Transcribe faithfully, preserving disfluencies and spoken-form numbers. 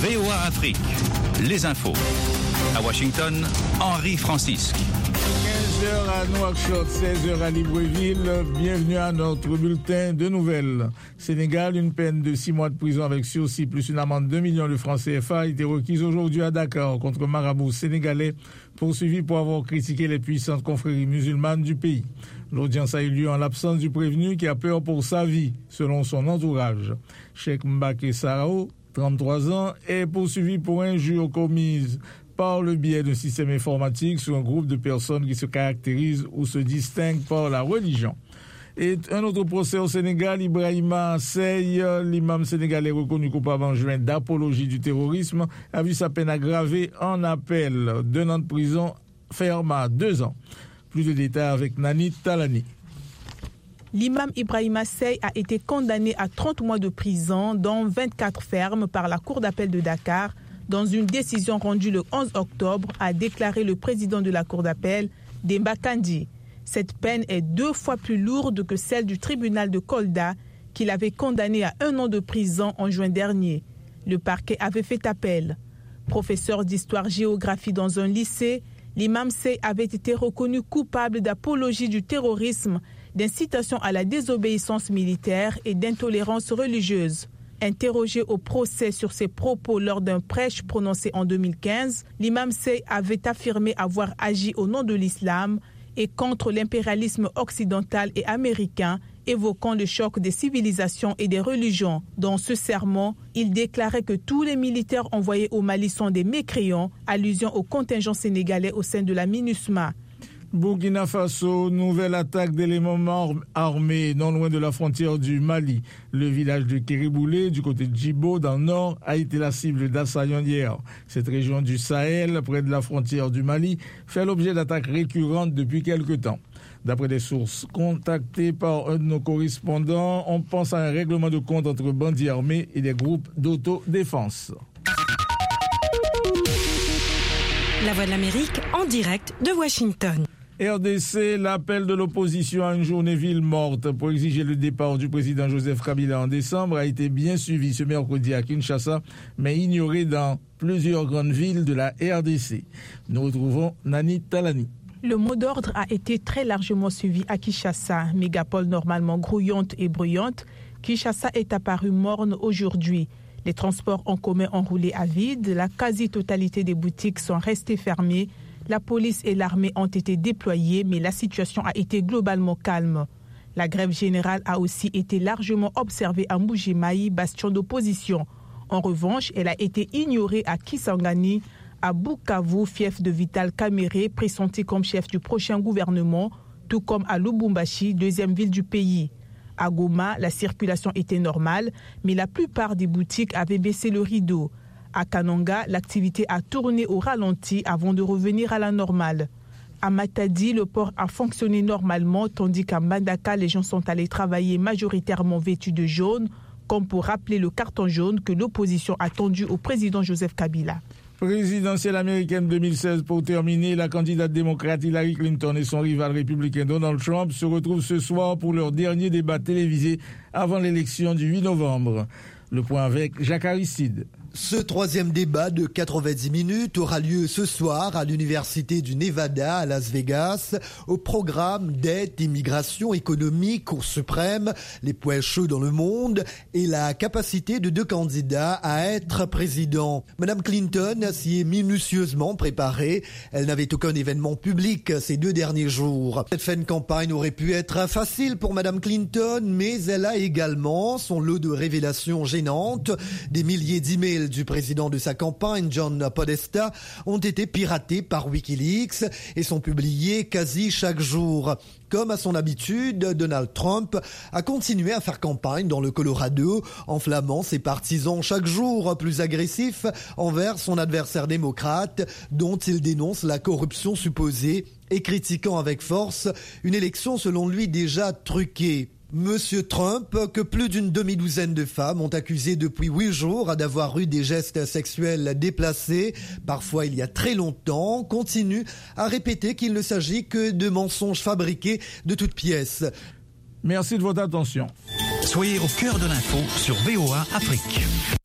V O A Afrique, les infos. À Washington, Henri Francisque. quinze heures à Nouakchott, seize heures à Libreville. Bienvenue à notre bulletin de nouvelles. Sénégal, une peine de six mois de prison avec sursis plus une amende de deux millions de francs C F A a été requise aujourd'hui à Dakar contre marabout sénégalais poursuivi pour avoir critiqué les puissantes confréries musulmanes du pays. L'audience a eu lieu en l'absence du prévenu qui a peur pour sa vie, selon son entourage. Cheikh Mbaké Sarao, trente-trois ans, est poursuivi pour injures commises par le biais d'un système informatique sur un groupe de personnes qui se caractérisent ou se distinguent par la religion. Et un autre procès au Sénégal, Ibrahima Sey, l'imam sénégalais reconnu coupable en juin d'apologie du terrorisme, a vu sa peine aggravée en appel. D'un an de prison ferme à deux ans. Plus de détails avec Nani Talani. L'imam Ibrahima Sey a été condamné à trente mois de prison, dont vingt-quatre fermes par la Cour d'appel de Dakar, dans une décision rendue le onze octobre, a déclaré le président de la Cour d'appel, Demba Kandi. Cette peine est deux fois plus lourde que celle du tribunal de Kolda, qui l'avait condamné à un an de prison en juin dernier. Le parquet avait fait appel. Professeur d'histoire-géographie dans un lycée, l'imam Sey avait été reconnu coupable d'apologie du terrorisme, d'incitation à la désobéissance militaire et d'intolérance religieuse. Interrogé au procès sur ses propos lors d'un prêche prononcé en deux mille quinze, l'imam Sey avait affirmé avoir agi au nom de l'islam et contre l'impérialisme occidental et américain, évoquant le choc des civilisations et des religions. Dans ce sermon, il déclarait que tous les militaires envoyés au Mali sont des mécréants, allusion au contingent sénégalais au sein de la MINUSMA. Burkina Faso, nouvelle attaque d'éléments armés non loin de la frontière du Mali. Le village de Kériboulé, du côté de Djibo, dans le nord, a été la cible d'assaillants hier. Cette région du Sahel, près de la frontière du Mali, fait l'objet d'attaques récurrentes depuis quelque temps. D'après des sources contactées par un de nos correspondants, on pense à un règlement de compte entre bandits armés et des groupes d'autodéfense. La Voix de l'Amérique en direct de Washington. R D C, l'appel de l'opposition à une journée ville morte pour exiger le départ du président Joseph Kabila en décembre a été bien suivi ce mercredi à Kinshasa, mais ignoré dans plusieurs grandes villes de la R D C. Nous retrouvons Nani Talani. Le mot d'ordre a été très largement suivi à Kinshasa, mégapole normalement grouillante et bruyante. Kinshasa est apparue morne aujourd'hui. Les transports en commun ont roulé à vide, la quasi-totalité des boutiques sont restées fermées, la police et l'armée ont été déployées, mais la situation a été globalement calme. La grève générale a aussi été largement observée à Mbuji-Mayi, bastion d'opposition. En revanche, elle a été ignorée à Kisangani, à Bukavu, fief de Vital Kamerhe, pressenti comme chef du prochain gouvernement, tout comme à Lubumbashi, deuxième ville du pays. À Goma, la circulation était normale, mais la plupart des boutiques avaient baissé le rideau. À Kananga, l'activité a tourné au ralenti avant de revenir à la normale. À Matadi, le port a fonctionné normalement, tandis qu'à Mbandaka, les gens sont allés travailler majoritairement vêtus de jaune, comme pour rappeler le carton jaune que l'opposition a tendu au président Joseph Kabila. Présidentielle américaine deux mille seize pour terminer, la candidate démocrate Hillary Clinton et son rival républicain Donald Trump se retrouvent ce soir pour leur dernier débat télévisé avant l'élection du huit novembre. Le point avec Jacques Aristide. Ce troisième débat de quatre-vingt-dix minutes aura lieu ce soir à l'Université du Nevada à Las Vegas. Au programme dette, immigration, économie, Cour suprême, les points chauds dans le monde et la capacité de deux candidats à être président. Madame Clinton s'y est minutieusement préparée. Elle n'avait aucun événement public ces deux derniers jours. Cette fin de campagne aurait pu être facile pour Madame Clinton, mais elle a également son lot de révélations gênantes. Des milliers d'emails du président de sa campagne, John Podesta, ont été piratés par Wikileaks et sont publiés quasi chaque jour. Comme à son habitude, Donald Trump a continué à faire campagne dans le Colorado, enflammant ses partisans chaque jour plus agressifs envers son adversaire démocrate, dont il dénonce la corruption supposée et critiquant avec force une élection selon lui déjà truquée. Monsieur Trump, que plus d'une demi-douzaine de femmes ont accusé depuis huit jours d'avoir eu des gestes sexuels déplacés, parfois il y a très longtemps, continue à répéter qu'il ne s'agit que de mensonges fabriqués de toutes pièces. Merci de votre attention. Soyez au cœur de l'info sur V O A Afrique.